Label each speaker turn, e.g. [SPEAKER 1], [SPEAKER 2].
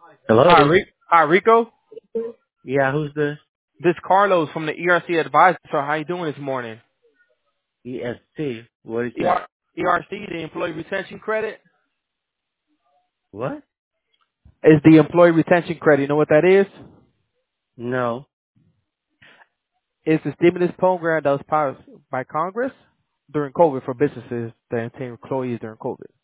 [SPEAKER 1] Hello?
[SPEAKER 2] Hi, Rico.
[SPEAKER 1] Yeah, who's this?
[SPEAKER 2] This is Carlos from the ERC Advisor. So how you doing this morning?
[SPEAKER 1] EST. What is that?
[SPEAKER 2] ER, ERC, the Employee Retention Credit,
[SPEAKER 1] What?
[SPEAKER 2] is the Employee Retention Credit. You know what that is?
[SPEAKER 1] No.
[SPEAKER 2] It's a stimulus program that was passed by Congress during COVID for businesses that retain employees during COVID.